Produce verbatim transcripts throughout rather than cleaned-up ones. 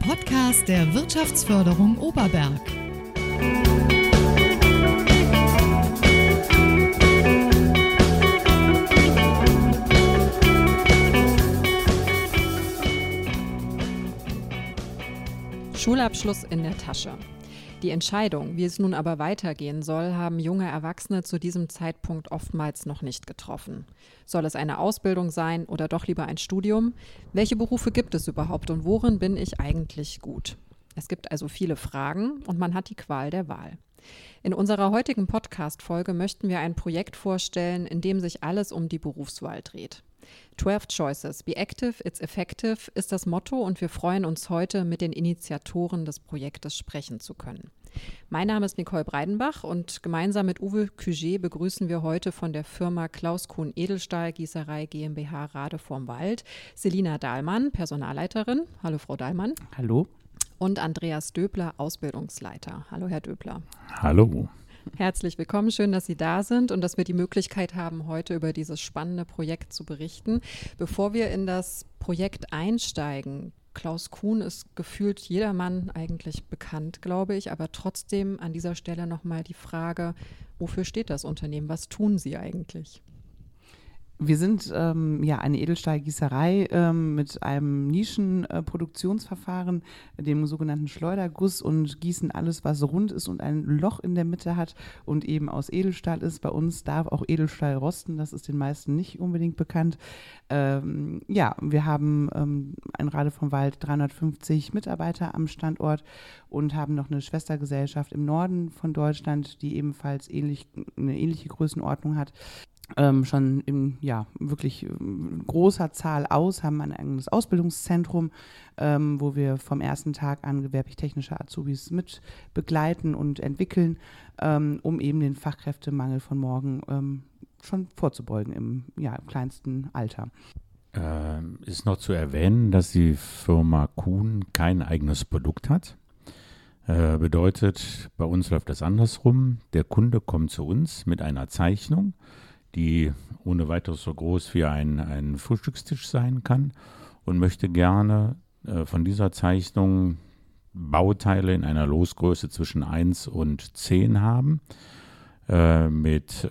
Podcast der Wirtschaftsförderung Oberberg. Schulabschluss in der Tasche. Die Entscheidung, wie es nun aber weitergehen soll, haben junge Erwachsene zu diesem Zeitpunkt oftmals noch nicht getroffen. Soll es eine Ausbildung sein oder doch lieber ein Studium? Welche Berufe gibt es überhaupt und worin bin ich eigentlich gut? Es gibt also viele Fragen und man hat die Qual der Wahl. In unserer heutigen Podcast-Folge möchten wir ein Projekt vorstellen, in dem sich alles um die Berufswahl dreht. twelve Choices, be active, it's effective ist das Motto und wir freuen uns heute, mit den Initiatoren des Projektes sprechen zu können. Mein Name ist Nicole Breidenbach und gemeinsam mit Uwe Cuget begrüßen wir heute von der Firma Klaus Kuhn Edelstahl Gießerei GmbH Rade vorm Wald Selina Dahlmann, Personalleiterin. Hallo Frau Dahlmann. Hallo. Und Andreas Döbler, Ausbildungsleiter. Hallo Herr Döbler. Hallo. Herzlich willkommen, schön, dass Sie da sind und dass wir die Möglichkeit haben, heute über dieses spannende Projekt zu berichten. Bevor wir in das Projekt einsteigen, Klaus Kuhn ist gefühlt jedermann eigentlich bekannt, glaube ich, aber trotzdem an dieser Stelle nochmal die Frage, wofür steht das Unternehmen? Was tun Sie eigentlich? Wir sind ähm, ja eine Edelstahlgießerei ähm, mit einem Nischenproduktionsverfahren, äh, dem sogenannten Schleuderguss, und gießen alles, was rund ist und ein Loch in der Mitte hat und eben aus Edelstahl ist. Bei uns darf auch Edelstahl rosten, das ist den meisten nicht unbedingt bekannt. Ähm, ja, wir haben ähm, in Rade vom Wald dreihundertfünfzig Mitarbeiter am Standort und haben noch eine Schwestergesellschaft im Norden von Deutschland, die ebenfalls ähnlich, eine ähnliche Größenordnung hat. Ähm, schon in ja, wirklich äh, großer Zahl aus, haben ein eigenes Ausbildungszentrum, ähm, wo wir vom ersten Tag an gewerblich-technische Azubis mit begleiten und entwickeln, ähm, um eben den Fachkräftemangel von morgen ähm, schon vorzubeugen im, ja, im kleinsten Alter. Ähm, ist noch zu erwähnen, dass die Firma Kuhn kein eigenes Produkt hat. Äh, bedeutet, bei uns läuft das andersrum. Der Kunde kommt zu uns mit einer Zeichnung, die ohne weiteres so groß wie ein, ein Frühstückstisch sein kann und möchte gerne äh, von dieser Zeichnung Bauteile in einer Losgröße zwischen eins und zehn haben, äh, mit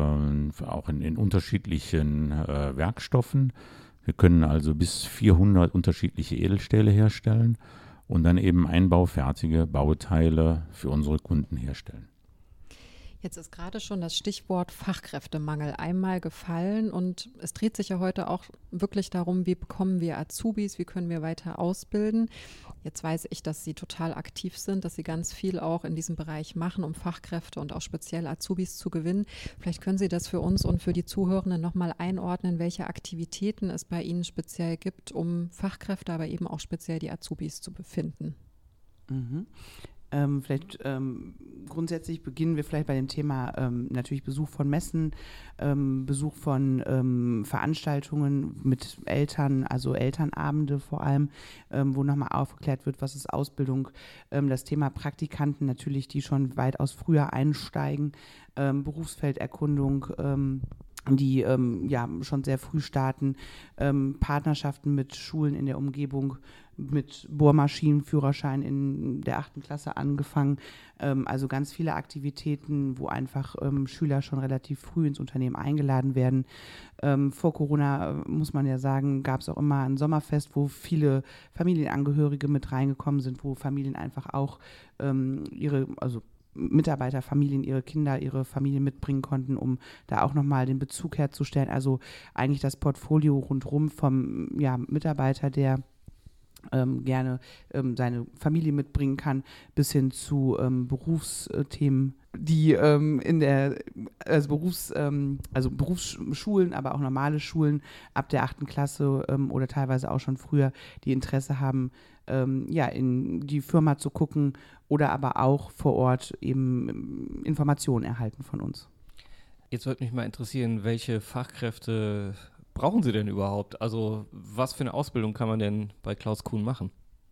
äh, auch in, in unterschiedlichen äh, Werkstoffen. Wir können also bis vierhundert unterschiedliche Edelstähle herstellen und dann eben einbaufertige Bauteile für unsere Kunden herstellen. Jetzt ist gerade schon das Stichwort Fachkräftemangel einmal gefallen und es dreht sich ja heute auch wirklich darum, wie bekommen wir Azubis, wie können wir weiter ausbilden. Jetzt weiß ich, dass Sie total aktiv sind, dass Sie ganz viel auch in diesem Bereich machen, um Fachkräfte und auch speziell Azubis zu gewinnen. Vielleicht können Sie das für uns und für die Zuhörenden nochmal einordnen, welche Aktivitäten es bei Ihnen speziell gibt, um Fachkräfte, aber eben auch speziell die Azubis zu befinden. Mhm. Ähm, vielleicht ähm, grundsätzlich beginnen wir vielleicht bei dem Thema ähm, natürlich Besuch von Messen, ähm, Besuch von ähm, Veranstaltungen mit Eltern, also Elternabende vor allem, ähm, wo nochmal aufgeklärt wird, was ist Ausbildung, ähm, das Thema Praktikanten natürlich, die schon weitaus früher einsteigen, ähm, Berufsfelderkundung, ähm, die ähm, ja schon sehr früh starten, ähm, Partnerschaften mit Schulen in der Umgebung, mit Bohrmaschinenführerschein in der achten Klasse angefangen. Ähm, also ganz viele Aktivitäten, wo einfach ähm, Schüler schon relativ früh ins Unternehmen eingeladen werden. Ähm, vor Corona, äh, muss man ja sagen, gab es auch immer ein Sommerfest, wo viele Familienangehörige mit reingekommen sind, wo Familien einfach auch ähm, ihre, also Mitarbeiter, Familien, ihre Kinder, ihre Familien mitbringen konnten, um da auch nochmal den Bezug herzustellen. Also eigentlich das Portfolio rundherum vom ja, Mitarbeiter, der ähm, gerne ähm, seine Familie mitbringen kann, bis hin zu ähm, Berufsthemen, die ähm, in der, also, Berufs, ähm, also Berufsschulen, aber auch normale Schulen ab der achten Klasse ähm, oder teilweise auch schon früher, die Interesse haben, ähm, ja, in die Firma zu gucken oder aber auch vor Ort eben Informationen erhalten von uns. Jetzt würde mich mal interessieren, welche Fachkräfte brauchen Sie denn überhaupt? Also was für eine Ausbildung kann man denn bei Klaus Kuhn machen?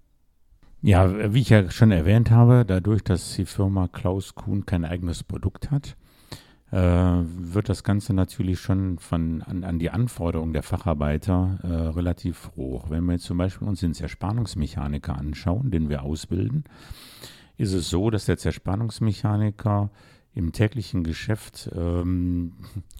Ja, wie ich ja schon erwähnt habe, dadurch, dass die Firma Klaus Kuhn kein eigenes Produkt hat, äh, wird das Ganze natürlich schon von, an, an die Anforderungen der Facharbeiter äh, relativ hoch. Wenn wir jetzt zum Beispiel uns den Zerspannungsmechaniker anschauen, den wir ausbilden, ist es so, dass der Zerspannungsmechaniker im täglichen Geschäft ähm,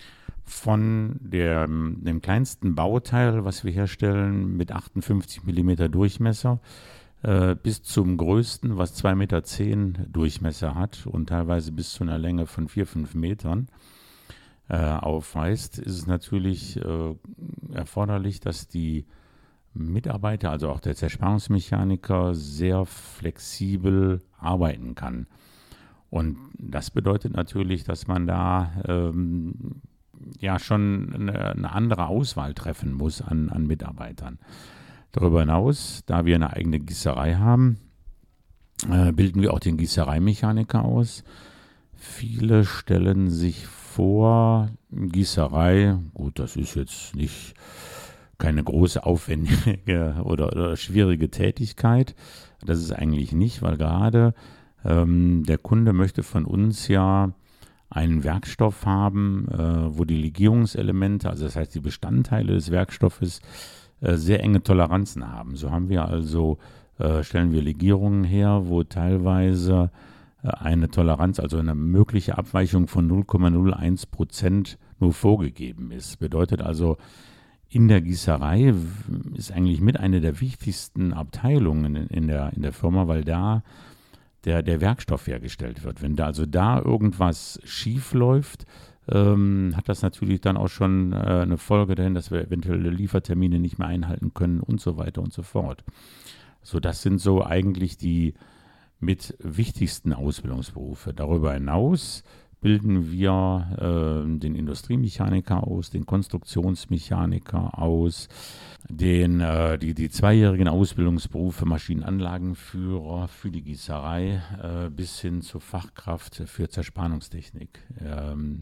von der, dem kleinsten Bauteil, was wir herstellen, mit achtundfünfzig Millimeter Durchmesser, äh, bis zum größten, was zwei Komma zehn Meter Durchmesser hat und teilweise bis zu einer Länge von vier, fünf Metern äh, aufweist, ist es natürlich äh, erforderlich, dass die Mitarbeiter, also auch der Zerspannungsmechaniker, sehr flexibel arbeiten kann. Und das bedeutet natürlich, dass man da ähm, ja schon eine, eine andere Auswahl treffen muss an, an Mitarbeitern. Darüber hinaus, da wir eine eigene Gießerei haben, äh, bilden wir auch den Gießereimechaniker aus. Viele stellen sich vor, Gießerei, gut, das ist jetzt nicht keine große, aufwendige oder, oder schwierige Tätigkeit. Das ist eigentlich nicht, weil gerade ähm, der Kunde möchte von uns ja einen Werkstoff haben, äh, wo die Legierungselemente, also das heißt die Bestandteile des Werkstoffes, äh, sehr enge Toleranzen haben. So haben wir also, äh, stellen wir Legierungen her, wo teilweise äh, eine Toleranz, also eine mögliche Abweichung von null Komma null eins Prozent nur vorgegeben ist. Bedeutet also, in der Gießerei ist eigentlich mit einer der wichtigsten Abteilungen in, in, der, in der Firma, weil da der, der Werkstoff hergestellt wird. Wenn da also da irgendwas schief läuft, ähm, hat das natürlich dann auch schon äh, eine Folge dahin, dass wir eventuelle Liefertermine nicht mehr einhalten können und so weiter und so fort. So, das sind so eigentlich die mit wichtigsten Ausbildungsberufe. Darüber hinaus bilden wir äh, den Industriemechaniker aus, den Konstruktionsmechaniker aus, den, äh, die, die zweijährigen Ausbildungsberufe Maschinenanlagenführer für die Gießerei äh, bis hin zur Fachkraft für Zerspannungstechnik. Ähm,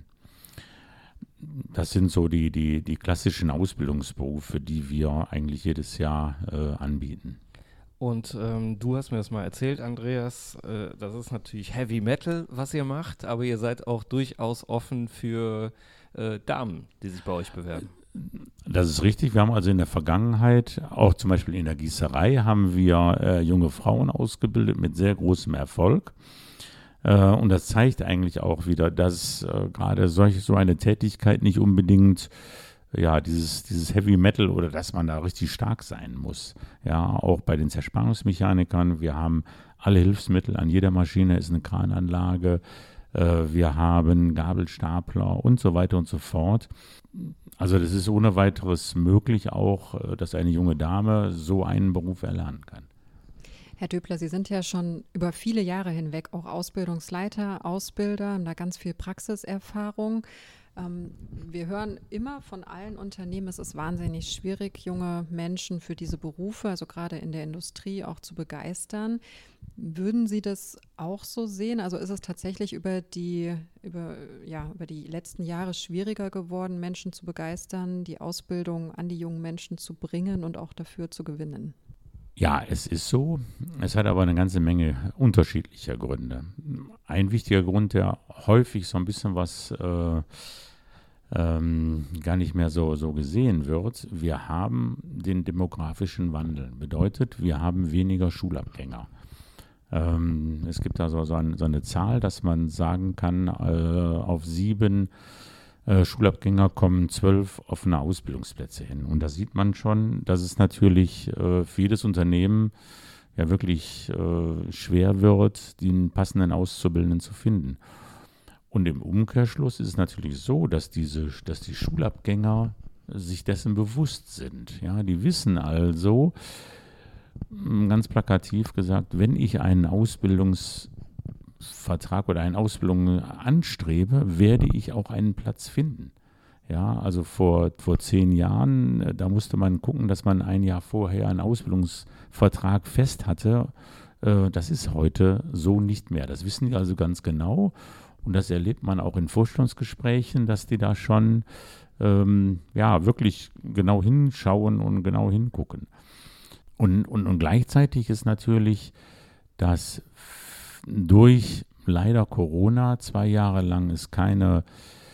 das sind so die, die, die klassischen Ausbildungsberufe, die wir eigentlich jedes Jahr äh, anbieten. Und ähm, du hast mir das mal erzählt, Andreas, äh, das ist natürlich Heavy Metal, was ihr macht, aber ihr seid auch durchaus offen für äh, Damen, die sich bei euch bewerben. Das ist richtig. Wir haben also in der Vergangenheit, auch zum Beispiel in der Gießerei, haben wir äh, junge Frauen ausgebildet mit sehr großem Erfolg. Äh, und das zeigt eigentlich auch wieder, dass äh, gerade solche, so eine Tätigkeit nicht unbedingt ja, dieses, dieses Heavy Metal oder dass man da richtig stark sein muss. Ja, auch bei den Zerspannungsmechanikern, wir haben alle Hilfsmittel, an jeder Maschine ist eine Krananlage, äh, wir haben Gabelstapler und so weiter und so fort. Also das ist ohne weiteres möglich auch, dass eine junge Dame so einen Beruf erlernen kann. Herr Döbler, Sie sind ja schon über viele Jahre hinweg auch Ausbildungsleiter, Ausbilder, haben da ganz viel Praxiserfahrung. Ähm, wir hören immer von allen Unternehmen, es ist wahnsinnig schwierig, junge Menschen für diese Berufe, also gerade in der Industrie, auch zu begeistern. Würden Sie das auch so sehen? Also ist es tatsächlich über die, über, ja, über die letzten Jahre schwieriger geworden, Menschen zu begeistern, die Ausbildung an die jungen Menschen zu bringen und auch dafür zu gewinnen? Ja, es ist so. Es hat aber eine ganze Menge unterschiedlicher Gründe. Ein wichtiger Grund, der häufig so ein bisschen was äh, ähm, gar nicht mehr so, so gesehen wird, wir haben den demografischen Wandel. Bedeutet, wir haben weniger Schulabgänger. Ähm, es gibt da so, so, ein, so eine Zahl, dass man sagen kann, äh, auf sieben äh, Schulabgänger kommen zwölf offene Ausbildungsplätze hin. Und da sieht man schon, dass es natürlich äh, für jedes Unternehmen ja wirklich äh, schwer wird, den passenden Auszubildenden zu finden. Und im Umkehrschluss ist es natürlich so, dass diese, dass die Schulabgänger sich dessen bewusst sind. Ja, die wissen also, ganz plakativ gesagt, wenn ich einen Ausbildungsvertrag oder eine Ausbildung anstrebe, werde ich auch einen Platz finden. Ja, also vor, vor zehn Jahren, da musste man gucken, dass man ein Jahr vorher einen Ausbildungsvertrag fest hatte. Äh, das ist heute so nicht mehr. Das wissen die also ganz genau. Und das erlebt man auch in Vorstellungsgesprächen, dass die da schon ähm, ja, wirklich genau hinschauen und genau hingucken. Und, und, und gleichzeitig ist natürlich, dass durch leider Corona zwei Jahre lang es keine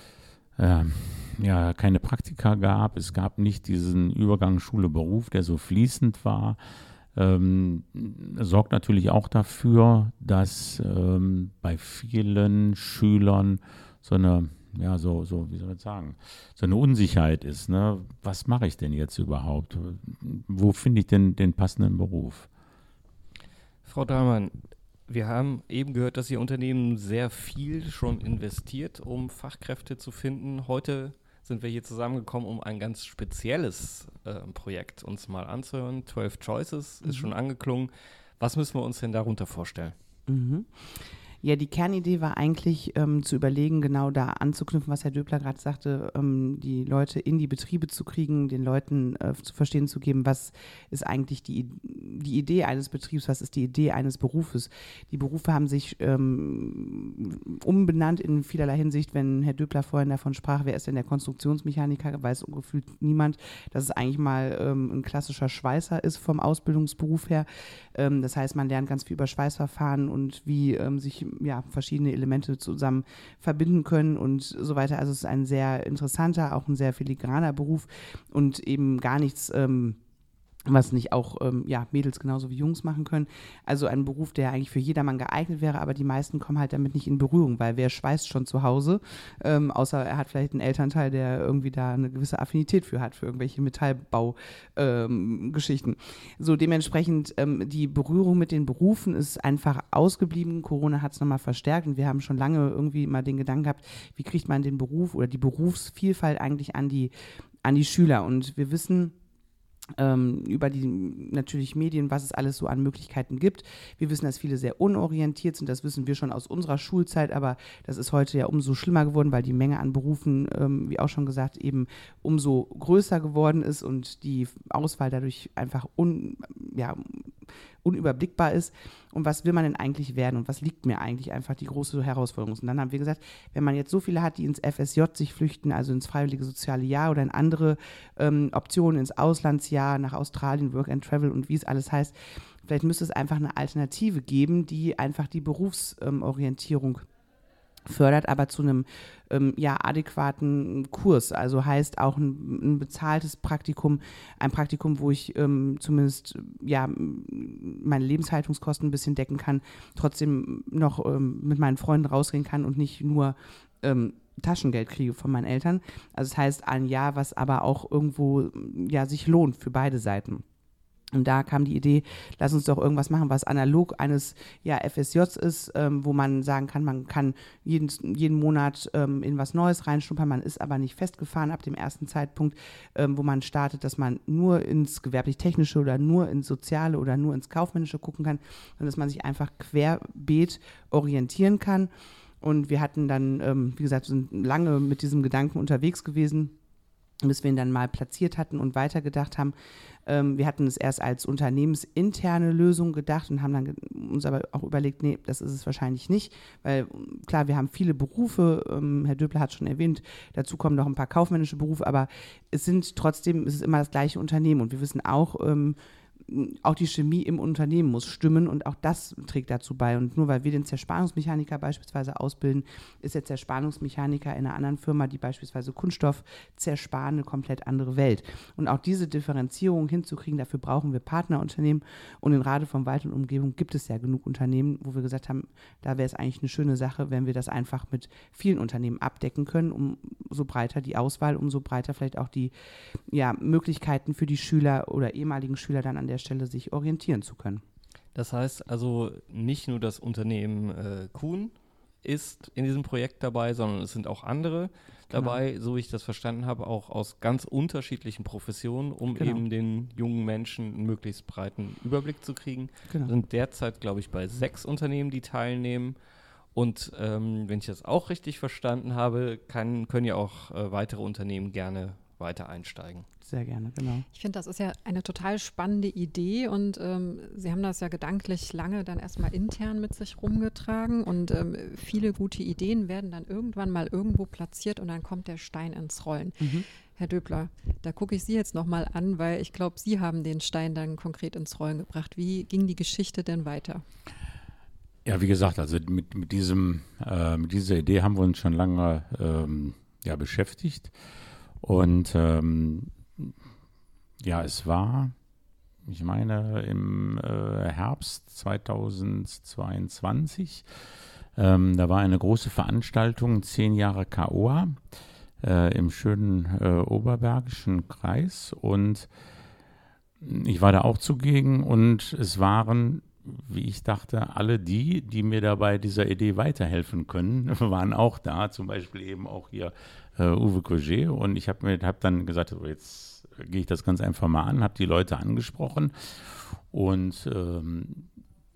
äh, ja, keine Praktika gab. Es gab nicht diesen Übergang Schule-Beruf, der so fließend war. Ähm, sorgt natürlich auch dafür, dass ähm, bei vielen Schülern so eine, ja, so, so, wie soll man sagen, so eine Unsicherheit ist. Ne? Was mache ich denn jetzt überhaupt? Wo finde ich denn den passenden Beruf? Frau Dahlmann, wir haben eben gehört, dass Ihr Unternehmen sehr viel schon investiert, um Fachkräfte zu finden. Heute sind wir hier zusammengekommen, um ein ganz spezielles äh, Projekt uns mal anzuhören. zwölf Choices ist mhm. schon angeklungen. Was müssen wir uns denn darunter vorstellen? Mhm. Ja, die Kernidee war eigentlich ähm, zu überlegen, genau da anzuknüpfen, was Herr Döbler gerade sagte, ähm, die Leute in die Betriebe zu kriegen, den Leuten äh, zu verstehen zu geben, was ist eigentlich die, die Idee eines Betriebs, was ist die Idee eines Berufes. Die Berufe haben sich ähm, umbenannt in vielerlei Hinsicht. Wenn Herr Döbler vorhin davon sprach, wer ist denn der Konstruktionsmechaniker, weiß gefühlt niemand, dass es eigentlich mal ähm, ein klassischer Schweißer ist vom Ausbildungsberuf her. Ähm, das heißt, man lernt ganz viel über Schweißverfahren und wie ähm, sich ja, verschiedene Elemente zusammen verbinden können und so weiter. Also es ist ein sehr interessanter, auch ein sehr filigraner Beruf und eben gar nichts, ähm, was nicht auch ähm, ja, Mädels genauso wie Jungs machen können. Also ein Beruf, der eigentlich für jedermann geeignet wäre, aber die meisten kommen halt damit nicht in Berührung, weil wer schweißt schon zu Hause, ähm, außer er hat vielleicht einen Elternteil, der irgendwie da eine gewisse Affinität für hat, für irgendwelche Metallbaugeschichten. Ähm, so dementsprechend ähm, die Berührung mit den Berufen ist einfach ausgeblieben. Corona hat es nochmal verstärkt und wir haben schon lange irgendwie mal den Gedanken gehabt, wie kriegt man den Beruf oder die Berufsvielfalt eigentlich an die, an die Schüler. Und wir wissen, Ähm, über die natürlich Medien, was es alles so an Möglichkeiten gibt. Wir wissen, dass viele sehr unorientiert sind, das wissen wir schon aus unserer Schulzeit, aber das ist heute ja umso schlimmer geworden, weil die Menge an Berufen, ähm, wie auch schon gesagt, eben umso größer geworden ist und die Auswahl dadurch einfach un, ja, unüberblickbar ist. Und was will man denn eigentlich werden und was liegt mir eigentlich einfach die große Herausforderung? Und dann haben wir gesagt, wenn man jetzt so viele hat, die ins F S J sich flüchten, also ins freiwillige soziale Jahr oder in andere ähm, Optionen, ins Auslandsjahr, nach Australien, Work and Travel und wie es alles heißt, vielleicht müsste es einfach eine Alternative geben, die einfach die Berufsorientierung ähm, fördert, aber zu einem ähm, ja, adäquaten Kurs. Also heißt auch ein, ein bezahltes Praktikum, ein Praktikum, wo ich ähm, zumindest ja, meine Lebenshaltungskosten ein bisschen decken kann, trotzdem noch ähm, mit meinen Freunden rausgehen kann und nicht nur ähm, Taschengeld kriege von meinen Eltern. Also das heißt ein Jahr, was aber auch irgendwo ja, sich lohnt für beide Seiten. Und da kam die Idee, lass uns doch irgendwas machen, was analog eines ja, F S Js ist, ähm, wo man sagen kann, man kann jeden, jeden Monat ähm, in was Neues reinschnuppern, man ist aber nicht festgefahren ab dem ersten Zeitpunkt, ähm, wo man startet, dass man nur ins gewerblich-technische oder nur ins Soziale oder nur ins Kaufmännische gucken kann, sondern dass man sich einfach querbeet orientieren kann. Und wir hatten dann, ähm, wie gesagt, sind lange mit diesem Gedanken unterwegs gewesen, bis wir ihn dann mal platziert hatten und weitergedacht haben. Ähm, wir hatten es erst als unternehmensinterne Lösung gedacht und haben dann ge- uns aber auch überlegt, nee, das ist es wahrscheinlich nicht, weil klar, wir haben viele Berufe, ähm, Herr Döbler hat schon erwähnt, dazu kommen noch ein paar kaufmännische Berufe, aber es sind trotzdem, es ist immer das gleiche Unternehmen und wir wissen auch, ähm, auch die Chemie im Unternehmen muss stimmen und auch das trägt dazu bei. Und nur weil wir den Zerspannungsmechaniker beispielsweise ausbilden, ist der Zerspannungsmechaniker in einer anderen Firma, die beispielsweise Kunststoff zersparen, eine komplett andere Welt. Und auch diese Differenzierung hinzukriegen, dafür brauchen wir Partnerunternehmen. Und in Rade von Wald und Umgebung gibt es ja genug Unternehmen, wo wir gesagt haben, da wäre es eigentlich eine schöne Sache, wenn wir das einfach mit vielen Unternehmen abdecken können, umso breiter die Auswahl, umso breiter vielleicht auch die ja, Möglichkeiten für die Schüler oder ehemaligen Schüler dann an der Stelle sich orientieren zu können. Das heißt also, nicht nur das Unternehmen äh, Kuhn ist in diesem Projekt dabei, sondern es sind auch andere dabei, genau. So wie ich das verstanden habe, auch aus ganz unterschiedlichen Professionen, um genau. eben den jungen Menschen einen möglichst breiten Überblick zu kriegen. Genau. Wir sind derzeit, glaube ich, bei sechs Unternehmen, die teilnehmen. Und ähm, wenn ich das auch richtig verstanden habe, kann, können ja auch äh, weitere Unternehmen gerne weiter einsteigen. Sehr gerne, genau. Ich finde, das ist ja eine total spannende Idee und ähm, Sie haben das ja gedanklich lange dann erstmal intern mit sich rumgetragen und ähm, viele gute Ideen werden dann irgendwann mal irgendwo platziert und dann kommt der Stein ins Rollen. Mhm. Herr Döbler, da gucke ich Sie jetzt nochmal an, weil ich glaube, Sie haben den Stein dann konkret ins Rollen gebracht. Wie ging die Geschichte denn weiter? Ja, wie gesagt, also mit, mit, diesem, äh, mit dieser Idee haben wir uns schon lange ähm, ja, beschäftigt. Und ähm, ja, es war, ich meine, im äh, Herbst zweitausendzweiundzwanzig, ähm, da war eine große Veranstaltung, zehn Jahre K O A äh, im schönen äh, Oberbergischen Kreis. Und ich war da auch zugegen und es waren, wie ich dachte, alle die, die mir dabei dieser Idee weiterhelfen können, waren auch da. Zum Beispiel eben auch hier äh, Uwe Cogé. Und ich habe mir hab dann gesagt, so jetzt gehe ich das ganz einfach mal an, habe die Leute angesprochen und ähm,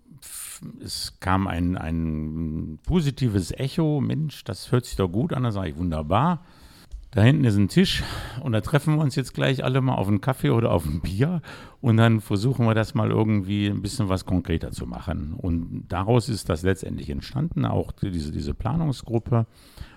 es kam ein, ein positives Echo. Mensch, das hört sich doch gut an. Da sage ich, wunderbar. Da hinten ist ein Tisch und da treffen wir uns jetzt gleich alle mal auf einen Kaffee oder auf ein Bier und dann versuchen wir das mal irgendwie ein bisschen was konkreter zu machen. Und daraus ist das letztendlich entstanden, auch diese, diese Planungsgruppe.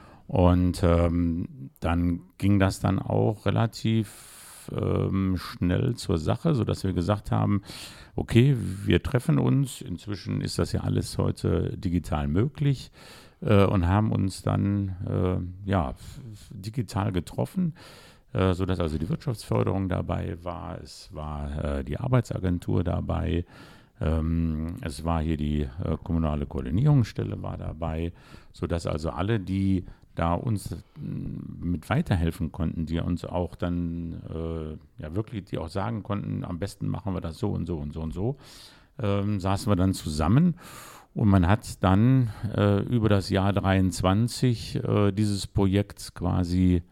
Und ähm, dann ging das dann auch relativ ähm, schnell zur Sache, sodass wir gesagt haben, okay, wir treffen uns. Inzwischen ist das ja alles heute digital möglich. Und haben uns dann äh, ja, f- digital getroffen, äh, sodass also die Wirtschaftsförderung dabei war, es war äh, die Arbeitsagentur dabei, ähm, es war hier die äh, kommunale Koordinierungsstelle war dabei, sodass also alle, die da uns m, mit weiterhelfen konnten, die uns auch dann äh, ja wirklich, die auch sagen konnten, am besten machen wir das so und so und so und so, ähm, saßen wir dann zusammen. Und man hat dann äh, über das Jahr dreiundzwanzig äh, dieses Projekt quasi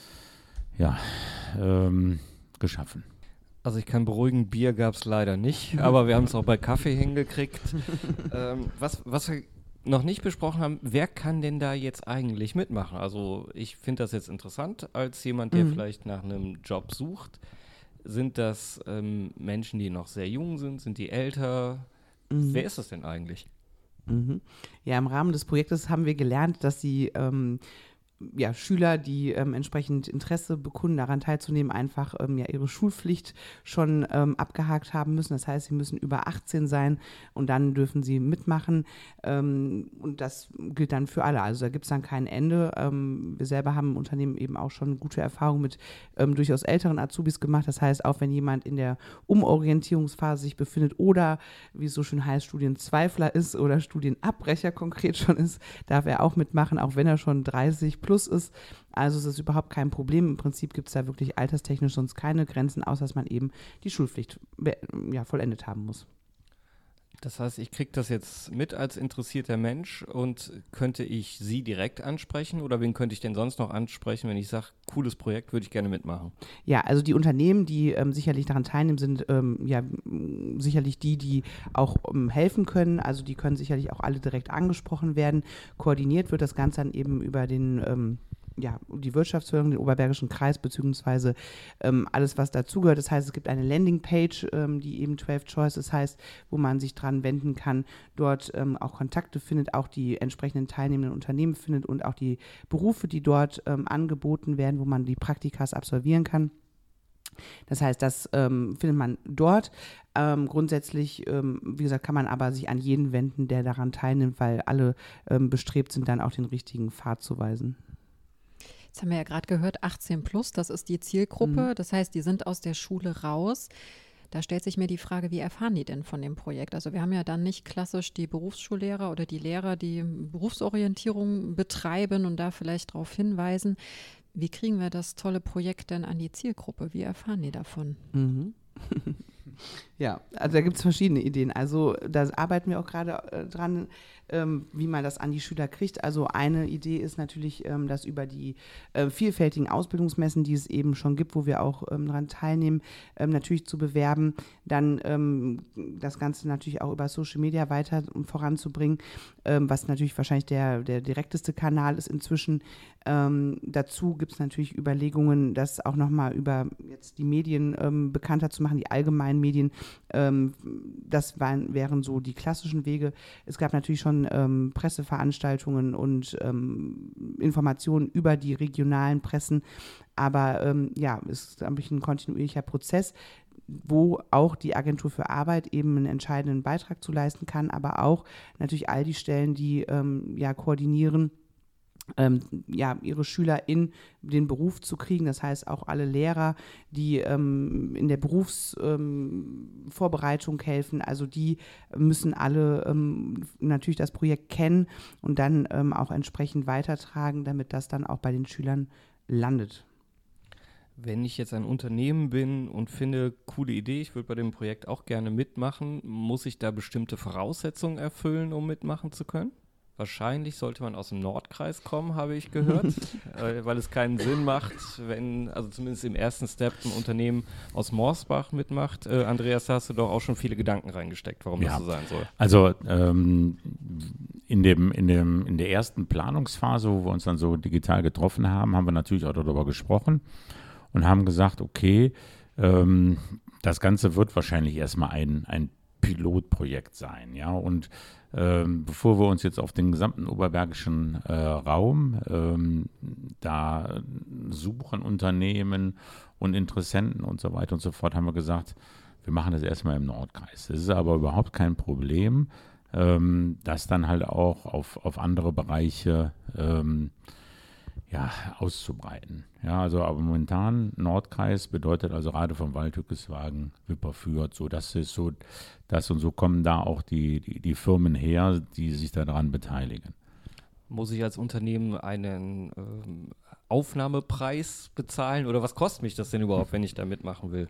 ja, ähm, geschaffen. Also ich kann beruhigen, Bier gab es leider nicht, aber wir haben es auch bei Kaffee hingekriegt. ähm, was, was wir noch nicht besprochen haben, wer kann denn da jetzt eigentlich mitmachen? Also ich finde das jetzt interessant, als jemand, der Mhm. vielleicht nach einem Job sucht. Sind das ähm, Menschen, die noch sehr jung sind? Sind die älter? Mhm. Wer ist das denn eigentlich? Mhm. Ja, im Rahmen des Projektes haben wir gelernt, dass die ähm, ja, Schüler, die ähm, entsprechend Interesse bekunden, daran teilzunehmen, einfach ähm, ja, ihre Schulpflicht schon ähm, abgehakt haben müssen. Das heißt, sie müssen über achtzehn sein und dann dürfen sie mitmachen. Ähm, und das gilt dann für alle. Also da gibt es dann kein Ende. Ähm, wir selber haben im Unternehmen eben auch schon gute Erfahrungen mit ähm, durchaus älteren Azubis gemacht. Das heißt, auch wenn jemand in der Umorientierungsphase sich befindet oder, wie es so schön heißt, Studienzweifler ist oder Studienabbrecher konkret schon ist, darf er auch mitmachen, auch wenn er schon dreißig plus ist. Also es ist überhaupt kein Problem. Im Prinzip gibt es da wirklich alterstechnisch sonst keine Grenzen, außer dass man eben die Schulpflicht be- ja, vollendet haben muss. Das heißt, ich kriege das jetzt mit als interessierter Mensch und könnte ich Sie direkt ansprechen oder wen könnte ich denn sonst noch ansprechen, wenn ich sage, cooles Projekt, würde ich gerne mitmachen? Ja, also die Unternehmen, die ähm, sicherlich daran teilnehmen, sind ähm, ja m, sicherlich die, die auch ähm, helfen können. Also die können sicherlich auch alle direkt angesprochen werden. Koordiniert wird das Ganze dann eben über den ähm, ja, die Wirtschaftsförderung, den Oberbergischen Kreis, beziehungsweise ähm, alles, was dazugehört. Das heißt, es gibt eine Landingpage, ähm, die eben zwölf Choices heißt, wo man sich dran wenden kann, dort ähm, auch Kontakte findet, auch die entsprechenden teilnehmenden Unternehmen findet und auch die Berufe, die dort ähm, angeboten werden, wo man die Praktikas absolvieren kann. Das heißt, das ähm, findet man dort. Ähm, grundsätzlich, ähm, wie gesagt, kann man aber sich an jeden wenden, der daran teilnimmt, weil alle ähm, bestrebt sind, dann auch den richtigen Pfad zu weisen. Jetzt haben wir ja gerade gehört, achtzehn plus, das ist die Zielgruppe. Mhm. Das heißt, die sind aus der Schule raus. Da stellt sich mir die Frage, wie erfahren die denn von dem Projekt? Also wir haben ja dann nicht klassisch die Berufsschullehrer oder die Lehrer, die Berufsorientierung betreiben und da vielleicht darauf hinweisen. Wie kriegen wir das tolle Projekt denn an die Zielgruppe? Wie erfahren die davon? Mhm. Ja, also da gibt es verschiedene Ideen. Also da arbeiten wir auch gerade äh, dran, ähm, wie man das an die Schüler kriegt. Also eine Idee ist natürlich, ähm, das über die äh, vielfältigen Ausbildungsmessen, die es eben schon gibt, wo wir auch ähm, daran teilnehmen, ähm, natürlich zu bewerben. Dann ähm, das Ganze natürlich auch über Social Media weiter voranzubringen, ähm, was natürlich wahrscheinlich der, der direkteste Kanal ist inzwischen. Ähm, dazu gibt es natürlich Überlegungen, das auch nochmal über jetzt die Medien ähm, bekannter zu machen, die allgemeinen Medien. Ähm, das waren, wären so die klassischen Wege. Es gab natürlich schon ähm, Presseveranstaltungen und ähm, Informationen über die regionalen Pressen. Aber ähm, ja, es ist, glaube ich, ein kontinuierlicher Prozess, wo auch die Agentur für Arbeit eben einen entscheidenden Beitrag zu leisten kann, aber auch natürlich all die Stellen, die ähm, ja koordinieren, Ähm, ja, ihre Schüler in den Beruf zu kriegen. Das heißt, auch alle Lehrer, die ähm, in der Berufsvorbereitung ähm, helfen, also die müssen alle ähm, natürlich das Projekt kennen und dann ähm, auch entsprechend weitertragen, damit das dann auch bei den Schülern landet. Wenn ich jetzt ein Unternehmen bin und finde, coole Idee, ich würde bei dem Projekt auch gerne mitmachen, muss ich da bestimmte Voraussetzungen erfüllen, um mitmachen zu können? Wahrscheinlich sollte man aus dem Nordkreis kommen, habe ich gehört, äh, weil es keinen Sinn macht, wenn, also zumindest im ersten Step, ein Unternehmen aus Morsbach mitmacht. Äh, Andreas, da hast du doch auch schon viele Gedanken reingesteckt, warum Ja. das so sein soll. Also ähm, in, dem, in, dem, in der ersten Planungsphase, wo wir uns dann so digital getroffen haben, haben wir natürlich auch darüber gesprochen und haben gesagt, okay, ähm, das Ganze wird wahrscheinlich erstmal ein, ein Pilotprojekt sein, ja, und ähm, bevor wir uns jetzt auf den gesamten oberbergischen äh, Raum ähm, da suchen, Unternehmen und Interessenten und so weiter und so fort, haben wir gesagt, wir machen das erstmal im Nordkreis. Das ist aber überhaupt kein Problem, ähm, das dann halt auch auf, auf andere Bereiche ähm, ja, auszubreiten. Ja, also aber momentan Nordkreis bedeutet also gerade vom Waldhückeswagen, Wipperfürth, so das ist so das und so kommen da auch die, die, die Firmen her, die sich daran beteiligen. Muss ich als Unternehmen einen ähm, Aufnahmepreis bezahlen oder was kostet mich das denn überhaupt, wenn ich da mitmachen will?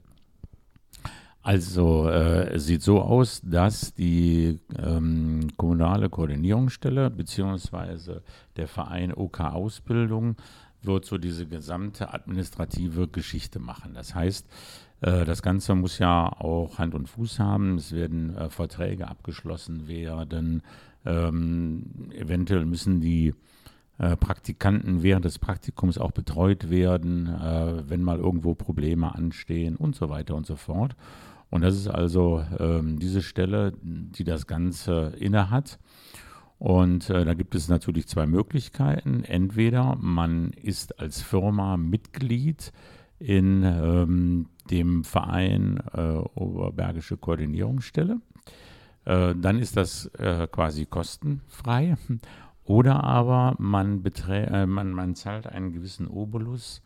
Also äh, es sieht so aus, dass die ähm, kommunale Koordinierungsstelle beziehungsweise der Verein O K Ausbildung wird so diese gesamte administrative Geschichte machen. Das heißt, äh, das Ganze muss ja auch Hand und Fuß haben. Es werden äh, Verträge abgeschlossen werden. Ähm, eventuell müssen die äh, Praktikanten während des Praktikums auch betreut werden, äh, wenn mal irgendwo Probleme anstehen und so weiter und so fort. Und das ist also ähm, diese Stelle, die das Ganze inne hat. Und äh, da gibt es natürlich zwei Möglichkeiten. Entweder man ist als Firma Mitglied in ähm, dem Verein äh, Oberbergische Koordinierungsstelle. Äh, dann ist das äh, quasi kostenfrei. Oder aber man, beträ- äh, man, man zahlt einen gewissen Obolus.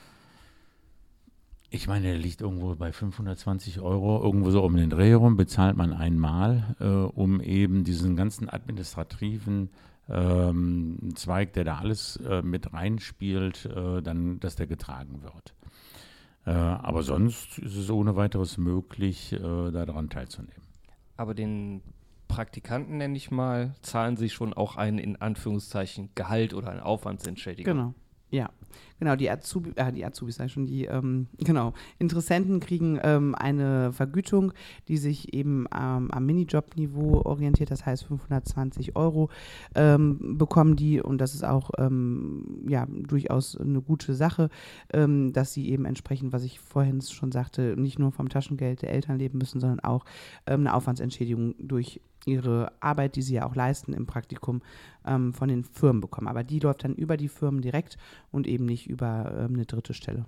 Ich meine, der liegt irgendwo bei fünfhundertzwanzig Euro, irgendwo so um den Dreh herum, bezahlt man einmal, äh, um eben diesen ganzen administrativen ähm, Zweig, der da alles äh, mit reinspielt, äh, dann, dass der getragen wird. Äh, aber sonst ist es ohne weiteres möglich, äh, daran teilzunehmen. Aber den Praktikanten, nenne ich mal, zahlen sie schon auch einen, in Anführungszeichen, Gehalt oder eine Aufwandsentschädigung. Genau. Ja, genau, die, Azubi, äh, die Azubis, sag ich schon, die ähm, genau, Interessenten kriegen ähm, eine Vergütung, die sich eben ähm, am Minijob-Niveau orientiert, das heißt fünfhundertzwanzig Euro ähm, bekommen die, und das ist auch ähm, ja, durchaus eine gute Sache, ähm, dass sie eben entsprechend, was ich vorhin schon sagte, nicht nur vom Taschengeld der Eltern leben müssen, sondern auch ähm, eine Aufwandsentschädigung durch ihre Arbeit, die sie ja auch leisten im Praktikum, ähm, von den Firmen bekommen. Aber die läuft dann über die Firmen direkt und eben nicht über ähm, eine dritte Stelle.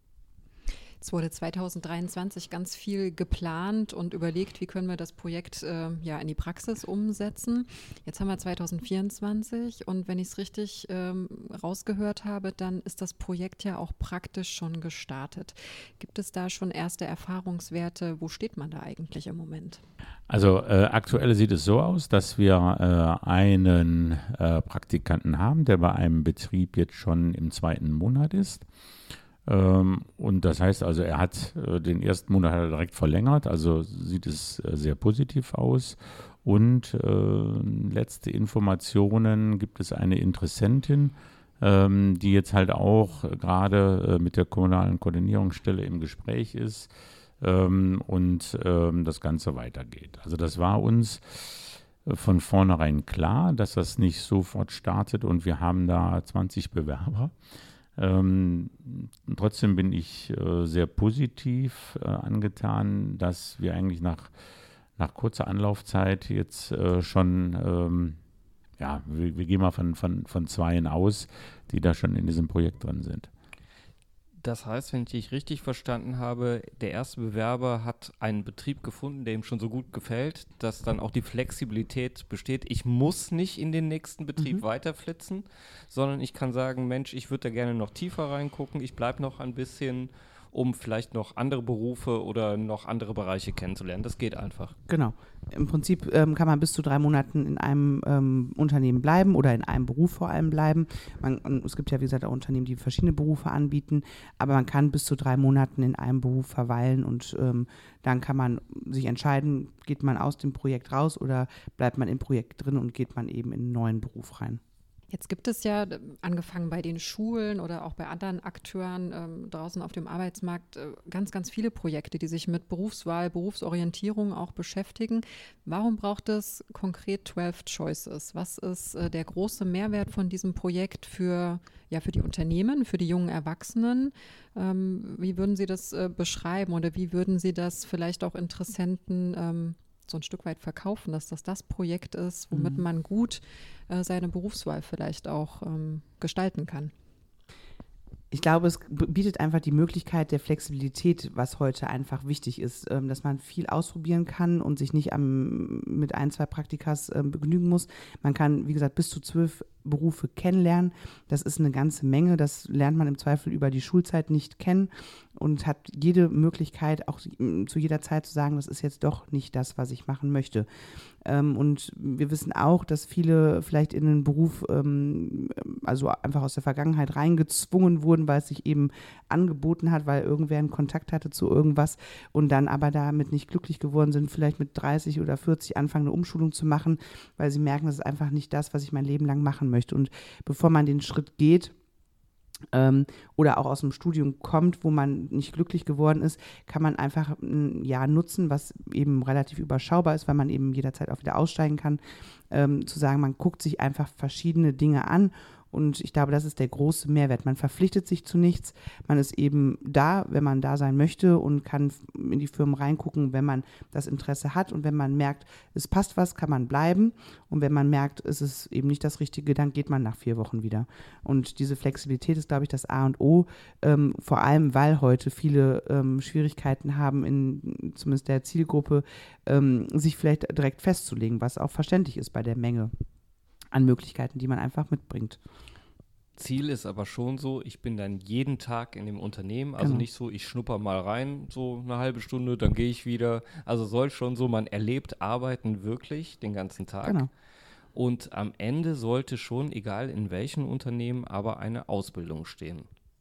Es wurde zweitausenddreiundzwanzig ganz viel geplant und überlegt, wie können wir das Projekt äh, ja in die Praxis umsetzen. Jetzt haben wir zweitausendvierundzwanzig und wenn ich es richtig ähm, rausgehört habe, dann ist das Projekt ja auch praktisch schon gestartet. Gibt es da schon erste Erfahrungswerte? Wo steht man da eigentlich im Moment? Also äh, aktuell sieht es so aus, dass wir äh, einen äh, Praktikanten haben, der bei einem Betrieb jetzt schon im zweiten Monat ist. Ähm, und das heißt also, er hat äh, den ersten Monat hat er direkt verlängert, also sieht es äh, sehr positiv aus. Und äh, letzte Informationen gibt es eine Interessentin, ähm, die jetzt halt auch gerade äh, mit der kommunalen Koordinierungsstelle im Gespräch ist ähm, und ähm, das Ganze weitergeht. Also das war uns äh, von vornherein klar, dass das nicht sofort startet und wir haben da zwanzig Bewerber. Ähm, trotzdem bin ich äh, sehr positiv äh, angetan, dass wir eigentlich nach, nach kurzer Anlaufzeit jetzt äh, schon, ähm, ja, wir, wir gehen mal von, von, von Zweien aus, die da schon in diesem Projekt drin sind. Das heißt, wenn ich dich richtig verstanden habe, der erste Bewerber hat einen Betrieb gefunden, der ihm schon so gut gefällt, dass dann auch die Flexibilität besteht. Ich muss nicht in den nächsten Betrieb mhm. weiterflitzen, sondern ich kann sagen, Mensch, ich würde da gerne noch tiefer reingucken, ich bleibe noch ein bisschen, um vielleicht noch andere Berufe oder noch andere Bereiche kennenzulernen. Das geht einfach. Genau. Im Prinzip ähm, kann man bis zu drei Monaten in einem ähm, Unternehmen bleiben oder in einem Beruf vor allem bleiben. Man, es gibt ja, wie gesagt, auch Unternehmen, die verschiedene Berufe anbieten, aber man kann bis zu drei Monaten in einem Beruf verweilen und ähm, dann kann man sich entscheiden, geht man aus dem Projekt raus oder bleibt man im Projekt drin und geht man eben in einen neuen Beruf rein. Jetzt gibt es ja, angefangen bei den Schulen oder auch bei anderen Akteuren ähm, draußen auf dem Arbeitsmarkt, äh, ganz, ganz viele Projekte, die sich mit Berufswahl, Berufsorientierung auch beschäftigen. Warum braucht es konkret zwölf Choices? Was ist äh, der große Mehrwert von diesem Projekt für, ja, für die Unternehmen, für die jungen Erwachsenen? Ähm, wie würden Sie das äh, beschreiben oder wie würden Sie das vielleicht auch Interessenten ähm, so ein Stück weit verkaufen, dass das das Projekt ist, womit mhm. man gut äh, seine Berufswahl vielleicht auch ähm, gestalten kann? Ich glaube, es bietet einfach die Möglichkeit der Flexibilität, was heute einfach wichtig ist, ähm, dass man viel ausprobieren kann und sich nicht am, mit ein, zwei Praktikas ähm, begnügen muss. Man kann, wie gesagt, bis zu zwölf Berufe kennenlernen. Das ist eine ganze Menge. Das lernt man im Zweifel über die Schulzeit nicht kennen und hat jede Möglichkeit, auch zu jeder Zeit zu sagen, das ist jetzt doch nicht das, was ich machen möchte. Ähm, und wir wissen auch, dass viele vielleicht in den Beruf, ähm, also einfach aus der Vergangenheit reingezwungen wurden, weil es sich eben angeboten hat, weil irgendwer einen Kontakt hatte zu irgendwas und dann aber damit nicht glücklich geworden sind, vielleicht mit dreißig oder vierzig anfangen, eine Umschulung zu machen, weil sie merken, das ist einfach nicht das, was ich mein Leben lang machen möchte. Und bevor man den Schritt geht, Ähm, oder auch aus dem Studium kommt, wo man nicht glücklich geworden ist, kann man einfach ein Jahr nutzen, was eben relativ überschaubar ist, weil man eben jederzeit auch wieder aussteigen kann, ähm, zu sagen, man guckt sich einfach verschiedene Dinge an. Und ich glaube, das ist der große Mehrwert. Man verpflichtet sich zu nichts. Man ist eben da, wenn man da sein möchte und kann in die Firmen reingucken, wenn man das Interesse hat. Und wenn man merkt, es passt was, kann man bleiben. Und wenn man merkt, es ist eben nicht das Richtige, dann geht man nach vier Wochen wieder. Und diese Flexibilität ist, glaube ich, das A und O. Ähm, vor allem, weil heute viele ähm, Schwierigkeiten haben, in zumindest der Zielgruppe, ähm, sich vielleicht direkt festzulegen, was auch verständlich ist bei der Menge an Möglichkeiten, die man einfach mitbringt. Ziel ist aber schon so, ich bin dann jeden Tag in dem Unternehmen, also genau. nicht so, ich schnupper mal rein, so eine halbe Stunde, dann gehe ich wieder. Also soll schon so, man erlebt Arbeiten wirklich den ganzen Tag. Genau. Und am Ende sollte schon, egal in welchem Unternehmen, aber eine Ausbildung stehen.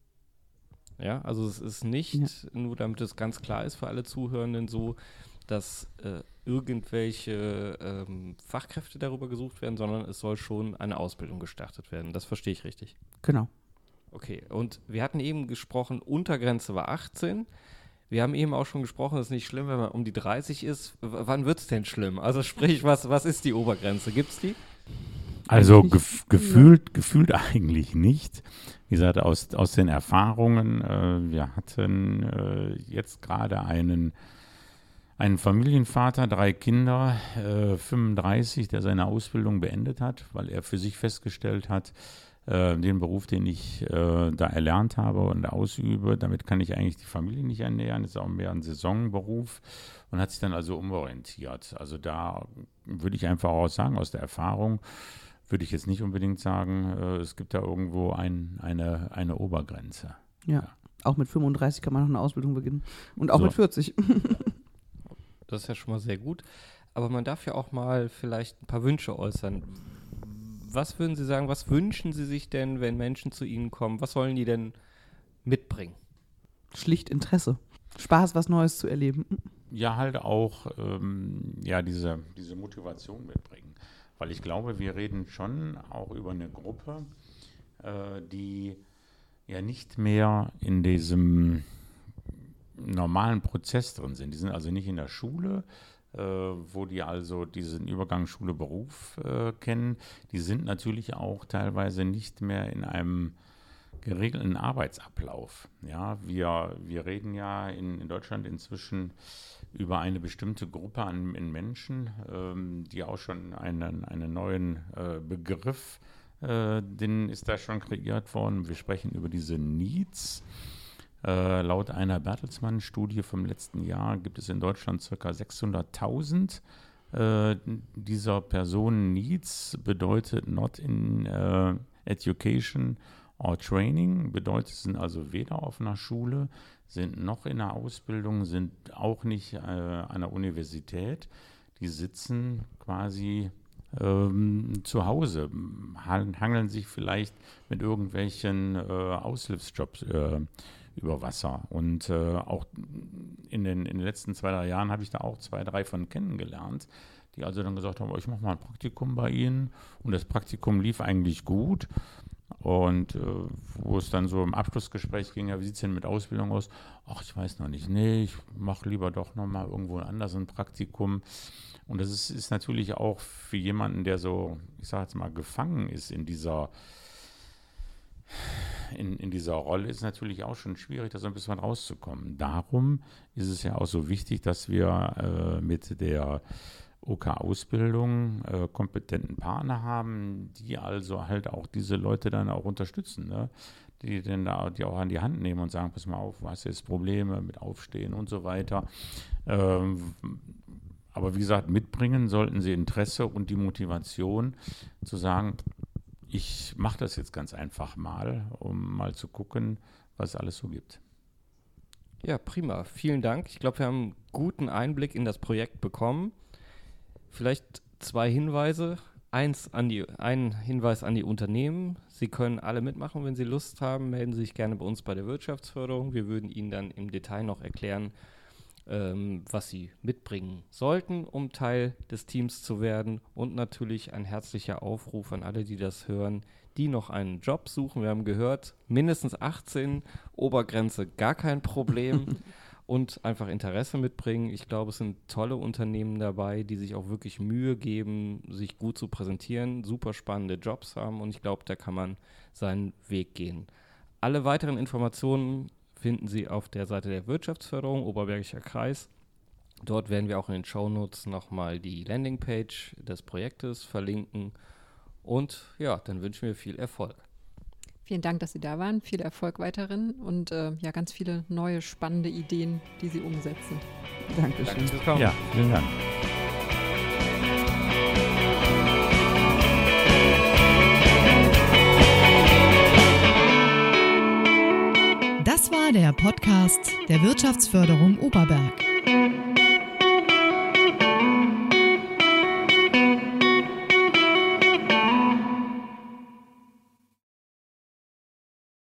Ja, also es ist nicht, ja. nur damit es ganz klar ist für alle Zuhörenden so, dass äh, irgendwelche ähm, Fachkräfte darüber gesucht werden, sondern es soll schon eine Ausbildung gestartet werden. Das verstehe ich richtig. Genau. Okay, und wir hatten eben gesprochen, Untergrenze war achtzehn. Wir haben eben auch schon gesprochen, es ist nicht schlimm, wenn man um die dreißig ist. W- wann wird es denn schlimm? Also sprich, was, was ist die Obergrenze? Gibt es die? Also gef- gefühlt, gefühlt eigentlich nicht. Wie gesagt, aus, aus den Erfahrungen, äh, wir hatten äh, jetzt gerade einen Ein Familienvater, drei Kinder, äh, fünfunddreißig, der seine Ausbildung beendet hat, weil er für sich festgestellt hat, äh, den Beruf, den ich äh, da erlernt habe und ausübe, damit kann ich eigentlich die Familie nicht ernähren, das ist auch mehr ein Saisonberuf und hat sich dann also umorientiert. Also da würde ich einfach auch sagen, aus der Erfahrung, würde ich jetzt nicht unbedingt sagen, äh, es gibt da irgendwo ein, eine, eine Obergrenze. Ja. ja, auch mit fünfunddreißig kann man noch eine Ausbildung beginnen und auch so. mit vierzig. Das ist ja schon mal sehr gut. Aber man darf ja auch mal vielleicht ein paar Wünsche äußern. Was würden Sie sagen, was wünschen Sie sich denn, wenn Menschen zu Ihnen kommen? Was sollen die denn mitbringen? Schlicht Interesse. Spaß, was Neues zu erleben. Ja, halt auch ähm, ja, diese, diese Motivation mitbringen. Weil ich glaube, wir reden schon auch über eine Gruppe, äh, die ja nicht mehr in diesem normalen Prozess drin sind. Die sind also nicht in der Schule, äh, wo die also diesen Übergang Schule-Beruf äh, kennen. Die sind natürlich auch teilweise nicht mehr in einem geregelten Arbeitsablauf. Ja, wir, wir reden ja in, in Deutschland inzwischen über eine bestimmte Gruppe an in Menschen, ähm, die auch schon einen, einen neuen äh, Begriff, äh, den ist da schon kreiert worden. Wir sprechen über diese Needs. Äh, laut einer Bertelsmann-Studie vom letzten Jahr gibt es in Deutschland ca. sechshunderttausend äh, dieser Personen-Needs, bedeutet not in äh, education or training, bedeutet, sind also weder auf einer Schule, sind noch in einer Ausbildung, sind auch nicht äh, an der Universität. Die sitzen quasi ähm, zu Hause, hangeln sich vielleicht mit irgendwelchen äh, Aushilfsjobs äh, über Wasser. Und äh, auch in den, in den letzten zwei, drei Jahren habe ich da auch zwei, drei von kennengelernt, die also dann gesagt haben, oh, ich mache mal ein Praktikum bei Ihnen. Und das Praktikum lief eigentlich gut. Und äh, wo es dann so im Abschlussgespräch ging, ja, wie sieht es denn mit Ausbildung aus? Ach, ich weiß noch nicht. Nee, ich mache lieber doch nochmal irgendwo anders ein Praktikum. Und das ist, ist natürlich auch für jemanden, der so, ich sage jetzt mal, gefangen ist in dieser, in, in dieser Rolle, ist natürlich auch schon schwierig, da so ein bisschen rauszukommen. Darum ist es ja auch so wichtig, dass wir äh, mit der O K-Ausbildung äh, kompetenten Partner haben, die also halt auch diese Leute dann auch unterstützen, ne? Die dann da, die auch an die Hand nehmen und sagen, pass mal auf, du hast jetzt Probleme mit Aufstehen und so weiter. Ähm, aber wie gesagt, mitbringen sollten sie Interesse und die Motivation zu sagen, ich mache das jetzt ganz einfach mal, um mal zu gucken, was es alles so gibt. Ja, prima. Vielen Dank. Ich glaube, wir haben einen guten Einblick in das Projekt bekommen. Vielleicht zwei Hinweise. Eins an die, ein Hinweis an die Unternehmen. Sie können alle mitmachen, wenn Sie Lust haben. Melden Sie sich gerne bei uns bei der Wirtschaftsförderung. Wir würden Ihnen dann im Detail noch erklären, ähm, was Sie mitbringen sollten, um Teil des Teams zu werden. Und natürlich ein herzlicher Aufruf an alle, die das hören, die noch einen Job suchen. Wir haben gehört, mindestens achtzehn, Obergrenze gar kein Problem. Und einfach Interesse mitbringen. Ich glaube, es sind tolle Unternehmen dabei, die sich auch wirklich Mühe geben, sich gut zu präsentieren, super spannende Jobs haben und ich glaube, da kann man seinen Weg gehen. Alle weiteren Informationen finden Sie auf der Seite der Wirtschaftsförderung, Oberbergischer Kreis. Dort werden wir auch in den Shownotes nochmal die Landingpage des Projektes verlinken und ja, dann wünschen wir viel Erfolg. Vielen Dank, dass Sie da waren. Viel Erfolg weiterhin und äh, ja, ganz viele neue, spannende Ideen, die Sie umsetzen. Dankeschön. Danke. Ja, vielen Dank. Das war der Podcast der Wirtschaftsförderung Oberberg.